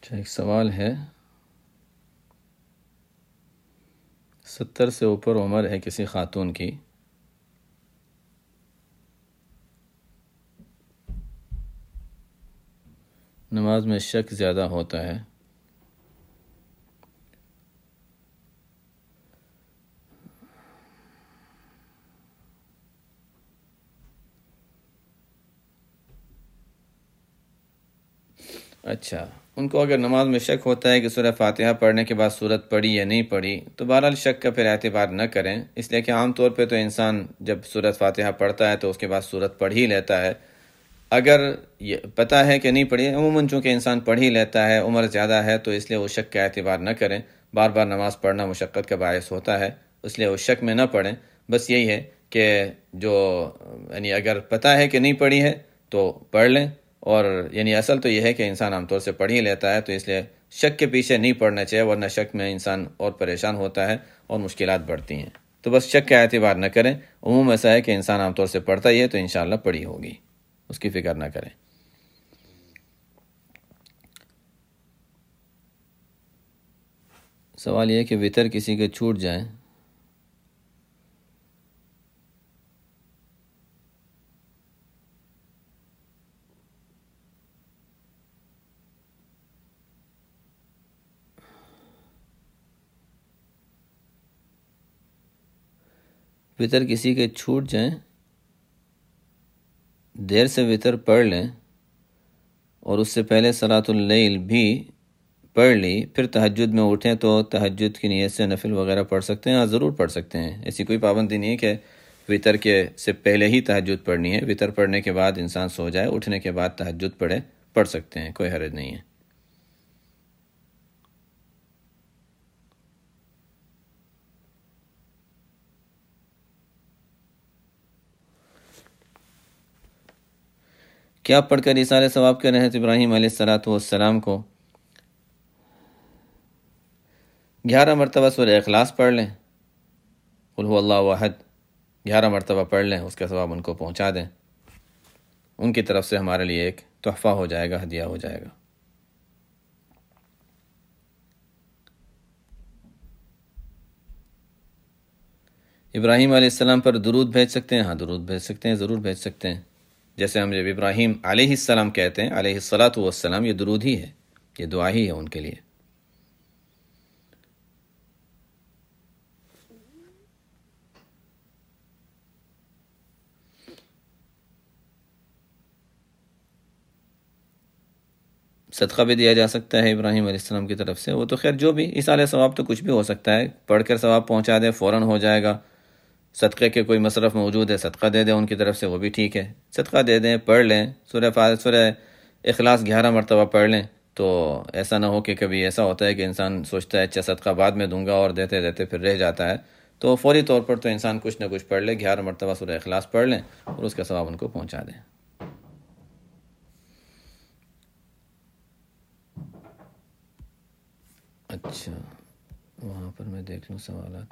ایک سوال ہے، 70 سے اوپر عمر ہے کسی خاتون کی، نماز میں شک زیادہ ہوتا ہے، اچھا ان کو اگر نماز میں شک ہوتا ہے کہ سورہ فاتحہ پڑھنے کے بعد سورت پڑھی یا نہیں پڑھی تو بہرحال شک کا پھر اعتبار نہ کریں، اس لیے کہ عام طور پہ تو انسان جب سورت فاتحہ پڑھتا ہے تو اس کے بعد سورت پڑھ ہی لیتا ہے۔ اگر یہ پتہ ہے کہ نہیں پڑھی، عموماً چونکہ انسان پڑھ ہی لیتا ہے، عمر زیادہ ہے تو اس لیے وہ شک کا اعتبار نہ کریں، بار بار نماز پڑھنا مشقت کا باعث ہوتا ہے، اس لیے وہ شک میں نہ پڑھیں۔ بس یہی ہے کہ جو یعنی اگر پتہ ہے کہ نہیں پڑھی ہے تو پڑھ لیں، اور یعنی اصل تو یہ ہے کہ انسان عام طور سے پڑھ ہی لیتا ہے، تو اس لیے شک کے پیچھے نہیں پڑھنا چاہیے، ورنہ شک میں انسان اور پریشان ہوتا ہے اور مشکلات بڑھتی ہیں۔ تو بس شک کا اعتبار نہ کریں، عموم ایسا ہے کہ انسان عام طور سے پڑھتا ہی ہے تو انشاءاللہ پڑھی ہوگی، اس کی فکر نہ کریں۔ سوال یہ ہے کہ وتر کسی کے چھوٹ جائیں وتر کسی کے چھوٹ جائیں، دیر سے وتر پڑھ لیں اور اس سے پہلے صلاۃ اللیل بھی پڑھ لی، پھر تہجد میں اٹھیں تو تہجد کی نیت سے نفل وغیرہ پڑھ سکتے ہیں، ہاں ضرور پڑھ سکتے ہیں، ایسی کوئی پابندی نہیں ہے کہ وتر کے سے پہلے ہی تہجد پڑھنی ہے، وتر پڑھنے کے بعد انسان سو جائے، اٹھنے کے بعد تہجد پڑھ سکتے ہیں، کوئی حرج نہیں ہے۔ کیا پڑھ کر ایثار ثواب کر رہے تھے ابراہیم علیہ السلام کو 11 مرتبہ سورہ اخلاص پڑھ لیں، قل هو اللہ احد 11 مرتبہ پڑھ لیں، اس کا ثواب ان کو پہنچا دیں، ان کی طرف سے ہمارے لیے ایک تحفہ ہو جائے گا، ہدیہ ہو جائے گا۔ ابراہیم علیہ السلام پر درود بھیج سکتے ہیں، ہاں درود بھیج سکتے ہیں، ضرور بھیج سکتے ہیں، جیسے ہم جب ابراہیم علیہ السلام کہتے ہیں، علیہ الصلاۃ یہ درود ہی ہے، یہ دعا ہی ہے ان کے لیے۔ صدقہ بھی دیا جا سکتا ہے ابراہیم علیہ السلام کی طرف سے، وہ تو خیر جو بھی ایثار ثواب تو کچھ بھی ہو سکتا ہے، پڑھ کر ثواب پہنچا دے فوراً ہو جائے گا، صدقے کے کوئی مصرف موجود ہے صدقہ دے دیں ان کی طرف سے، وہ بھی ٹھیک ہے، صدقہ دے دیں، پڑھ لیں، سورہ اخلاص 11 مرتبہ پڑھ لیں، تو ایسا نہ ہو کہ کبھی ایسا ہوتا ہے کہ انسان سوچتا ہے اچھا صدقہ بعد میں دوں گا اور دیتے دیتے پھر رہ جاتا ہے، تو فوری طور پر تو انسان کچھ نہ کچھ پڑھ لے، 11 مرتبہ سورہ اخلاص پڑھ لیں اور اس کا ثواب ان کو پہنچا دیں۔ اچھا وہاں پر میں دیکھ لوں سوالات۔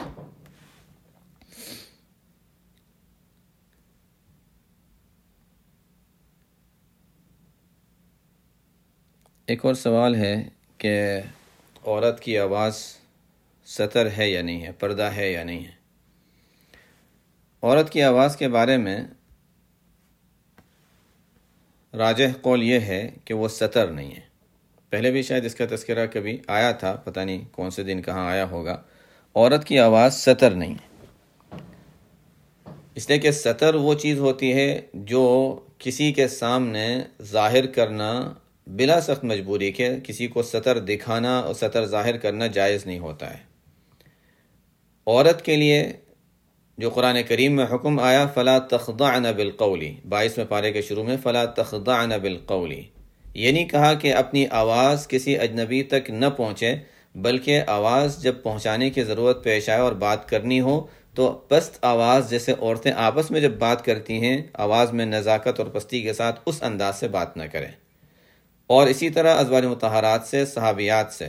ایک اور سوال ہے کہ عورت کی آواز ستر ہے یا نہیں ہے، پردہ ہے یا نہیں ہے۔ عورت کی آواز کے بارے میں راجح قول یہ ہے کہ وہ ستر نہیں ہے، پہلے بھی شاید اس کا تذکرہ کبھی آیا تھا، پتہ نہیں کون سے دن کہاں آیا ہوگا۔ عورت کی آواز ستر نہیں ہے، اس لیے کہ ستر وہ چیز ہوتی ہے جو کسی کے سامنے ظاہر کرنا بلا سخت مجبوری کے، کسی کو ستر دکھانا اور ستر ظاہر کرنا جائز نہیں ہوتا ہے۔ عورت کے لیے جو قرآن کریم میں حکم آیا فَلَا تَخْضَعْنَ بِالْقَوْلِ، 22ویں پارے کے شروع میں فَلَا تَخْضَعْنَ بِالْقَوْلِ، یہ نہیں کہا کہ اپنی آواز کسی اجنبی تک نہ پہنچے، بلکہ آواز جب پہنچانے کی ضرورت پیش آئے اور بات کرنی ہو تو پست آواز، جیسے عورتیں آپس میں جب بات کرتی ہیں آواز میں نزاکت اور پستی کے ساتھ، اس انداز سے بات نہ کریں، اور اسی طرح ازواج مطہرات سے، صحابیات سے۔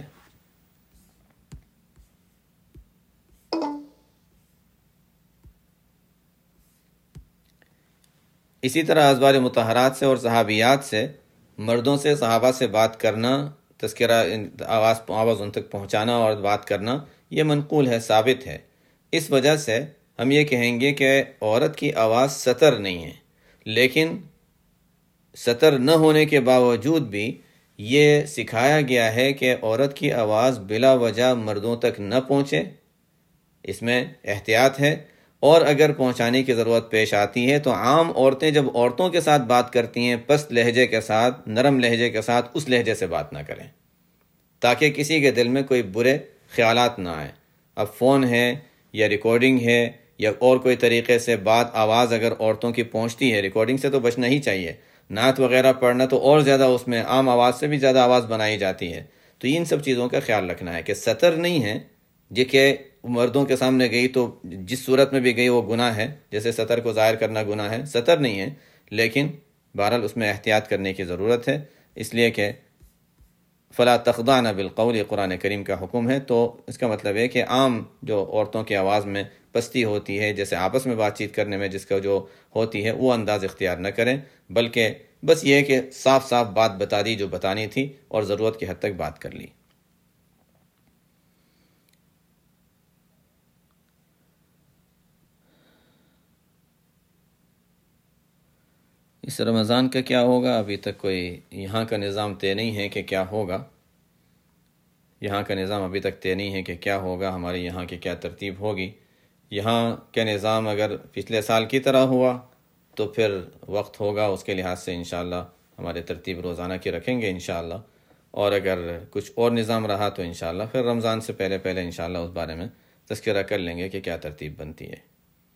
اسی طرح ازواج مطہرات سے اور صحابیات سے، مردوں سے، صحابہ سے بات کرنا تذکرہ آواز ان تک پہنچانا اور بات کرنا یہ منقول ہے، ثابت ہے۔ اس وجہ سے ہم یہ کہیں گے کہ عورت کی آواز سطر نہیں ہے، لیکن سطر نہ ہونے کے باوجود بھی یہ سکھایا گیا ہے کہ عورت کی آواز بلا وجہ مردوں تک نہ پہنچے، اس میں احتیاط ہے، اور اگر پہنچانے کی ضرورت پیش آتی ہے تو عام عورتیں جب عورتوں کے ساتھ بات کرتی ہیں پست لہجے کے ساتھ، نرم لہجے کے ساتھ، اس لہجے سے بات نہ کریں تاکہ کسی کے دل میں کوئی برے خیالات نہ آئیں۔ اب فون ہے یا ریکارڈنگ ہے یا اور کوئی طریقے سے بات آواز اگر عورتوں کی پہنچتی ہے، ریکارڈنگ سے تو بچنا ہی چاہیے، نعت وغیرہ پڑھنا تو اور زیادہ، اس میں عام آواز سے بھی زیادہ آواز بنائی جاتی ہے، تو ان سب چیزوں کا خیال رکھنا ہے کہ سطر نہیں ہے جی کہ مردوں کے سامنے گئی تو جس صورت میں بھی گئی وہ گناہ ہے، جیسے سطر کو ظاہر کرنا گناہ ہے، سطر نہیں ہے، لیکن بہرحال اس میں احتیاط کرنے کی ضرورت ہے، اس لیے کہ فلا تخضعن بالقول قرآن کریم کا حکم ہے۔ تو اس کا مطلب ہے کہ عام جو عورتوں کی آواز میں پستی ہوتی ہے، جیسے آپس میں بات چیت کرنے میں جس کا جو ہوتی ہے، وہ انداز اختیار نہ کریں، بلکہ بس یہ کہ صاف صاف بات بتا دی جو بتانی تھی اور ضرورت کی حد تک بات کر لی۔ اس رمضان کا کیا ہوگا؟ ابھی تک کوئی یہاں کا نظام طے نہیں ہے کہ کیا ہوگا، یہاں کا نظام ابھی تک طے نہیں ہے کہ کیا ہوگا، ہمارے یہاں کی کیا ترتیب ہوگی۔ یہاں کا نظام اگر پچھلے سال کی طرح ہوا تو پھر وقت ہوگا، اس کے لحاظ سے انشاءاللہ ہمارے ترتیب روزانہ کی رکھیں گے انشاءاللہ، اور اگر کچھ اور نظام رہا تو انشاءاللہ پھر رمضان سے پہلے پہلے انشاءاللہ اس بارے میں تذکرہ کر لیں گے کہ کیا ترتیب بنتی ہے۔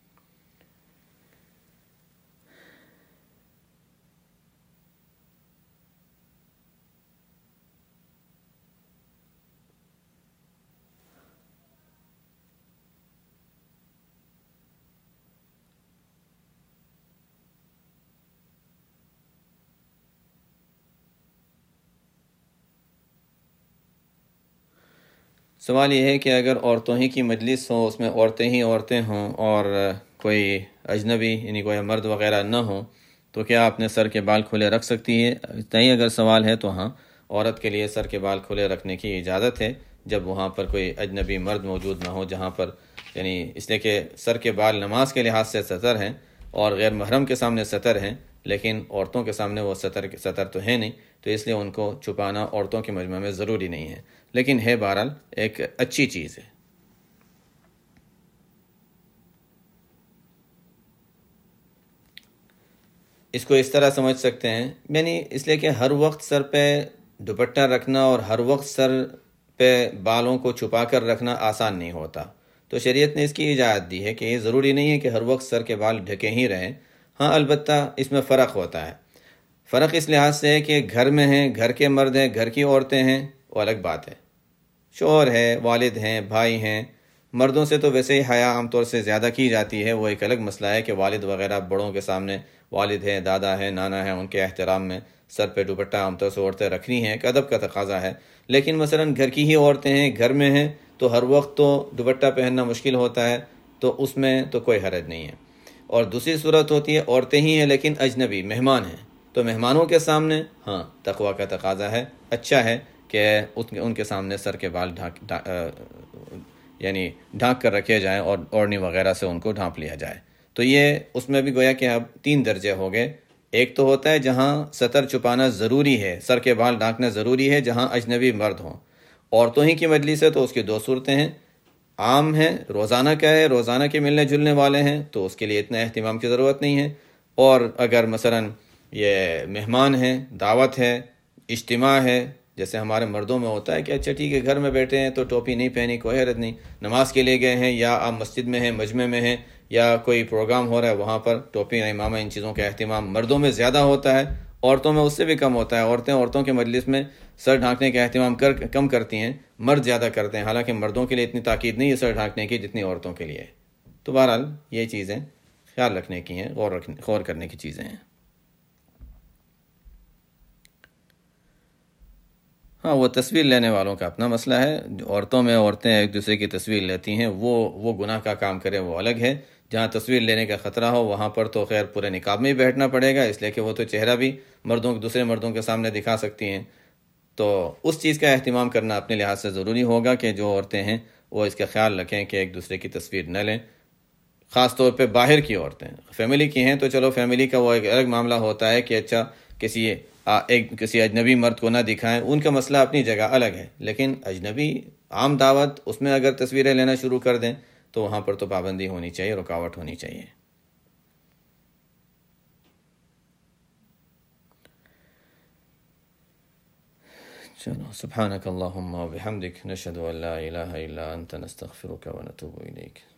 سوال یہ ہے کہ اگر عورتوں ہی کی مجلس ہو، اس میں عورتیں ہوں اور کوئی اجنبی یعنی کوئی مرد وغیرہ نہ ہو، تو کیا اپنے سر کے بال کھلے رکھ سکتی ہے؟ اتنا ہی اگر سوال ہے تو ہاں، عورت کے لیے سر کے بال کھلے رکھنے کی اجازت ہے جب وہاں پر کوئی اجنبی مرد موجود نہ ہو، جہاں پر یعنی اس لیے کہ سر کے بال نماز کے لحاظ سے سطر ہیں اور غیر محرم کے سامنے سطر ہیں، لیکن عورتوں کے سامنے وہ سطر تو ہے نہیں، تو اس لیے ان کو چھپانا عورتوں کے مجمع میں ضروری نہیں ہے، لیکن ہے بہرحال ایک اچھی چیز ہے۔ اس کو اس طرح سمجھ سکتے ہیں، یعنی اس لیے کہ ہر وقت سر پہ دوپٹہ رکھنا اور ہر وقت سر پہ بالوں کو چھپا کر رکھنا آسان نہیں ہوتا، تو شریعت نے اس کی اجازت دی ہے کہ یہ ضروری نہیں ہے کہ ہر وقت سر کے بال ڈھکے ہی رہیں۔ ہاں البتہ اس میں فرق ہوتا ہے، فرق اس لحاظ سے ہے کہ گھر میں ہیں، گھر کے مرد ہیں، گھر کی عورتیں ہیں، وہ الگ بات ہے، شوہر ہے، والد ہیں، بھائی ہیں، مردوں سے تو ویسے ہی حیا عام طور سے زیادہ کی جاتی ہے، وہ ایک الگ مسئلہ ہے کہ والد وغیرہ بڑوں کے سامنے، والد ہیں، دادا ہیں، نانا ہیں، ان کے احترام میں سر پہ دوپٹہ عام طور سے عورتیں رکھنی ہیں، ایک ادب کا تقاضا ہے، لیکن مثلا گھر کی ہی عورتیں ہیں، گھر میں ہیں، تو ہر وقت تو دوپٹہ پہننا مشکل ہوتا ہے، تو اس میں تو کوئی حرج نہیں ہے۔ اور دوسری صورت ہوتی ہے عورتیں ہی ہیں لیکن اجنبی مہمان ہیں، تو مہمانوں کے سامنے ہاں تقوی کا تقاضا ہے، اچھا ہے کہ ان کے سامنے سر کے بال یعنی ڈھانک کر رکھے جائیں اور اوڑھنی وغیرہ سے ان کو ڈھانپ لیا جائے۔ تو یہ اس میں بھی گویا کہ اب 3 درجے ہو گئے، ایک تو ہوتا ہے جہاں سطر چھپانا ضروری ہے، سر کے بال ڈھانکنا ضروری ہے، جہاں اجنبی مرد ہوں۔ عورتوں ہی کی مجلس ہے تو اس کی 2 صورتیں ہیں، عام ہے، روزانہ کیا ہے، روزانہ کے ملنے جلنے والے ہیں تو اس کے لیے اتنا اہتمام کی ضرورت نہیں ہے، اور اگر مثلا یہ مہمان ہیں، دعوت ہے، اجتماع ہے، جیسے ہمارے مردوں میں ہوتا ہے کہ اچھا ٹھیک ہے گھر میں بیٹھے ہیں تو ٹوپی نہیں پہنی، کوئی حرج نہیں، نماز کے لیے گئے ہیں یا آپ مسجد میں ہیں، مجمع میں ہیں، یا کوئی پروگرام ہو رہا ہے وہاں پر ٹوپی امامہ ان چیزوں کا اہتمام مردوں میں زیادہ ہوتا ہے، عورتوں میں اس سے بھی کم ہوتا ہے، عورتوں کے مجلس میں سر ڈھانکنے کا اہتمام کم کرتی ہیں، مرد زیادہ کرتے ہیں، حالانکہ مردوں کے لیے اتنی تاکید نہیں ہے سر ڈھانکنے کی جتنی عورتوں کے لیے ہے۔ تو بہرحال یہ چیزیں خیال رکھنے کی ہیں، غور کرنے کی چیزیں ہیں۔ ہاں وہ تصویر لینے والوں کا اپنا مسئلہ ہے، عورتوں میں عورتیں ایک دوسرے کی تصویر لیتی ہیں، وہ گناہ کا کام کرے وہ الگ ہے، جہاں تصویر لینے کا خطرہ ہو وہاں پر تو خیر پورے نقاب میں ہی بیٹھنا پڑے گا، اس لیے کہ وہ تو چہرہ بھی دوسرے مردوں کے سامنے دکھا سکتی ہیں، تو اس چیز کا اہتمام کرنا اپنے لحاظ سے ضروری ہوگا کہ جو عورتیں ہیں وہ اس کا خیال رکھیں کہ ایک دوسرے کی تصویر نہ لیں، خاص طور پہ باہر کی عورتیں. فیملی کی ہیں تو چلو فیملی کا وہ ایک الگ معاملہ ہوتا ہے کہ اچھا کسی اجنبی مرد کو نہ دکھائیں، ان کا مسئلہ اپنی جگہ الگ ہے. لیکن اجنبی عام دعوت اس میں اگر تصویریں لینا شروع کر دیں تو وہاں پر تو پابندی ہونی چاہیے، رکاوٹ ہونی چاہیے. چلو، سبحانک اللہم و بحمدک، نشہد ان لا الہ الا انت، نستغفرک و نتوب الیک.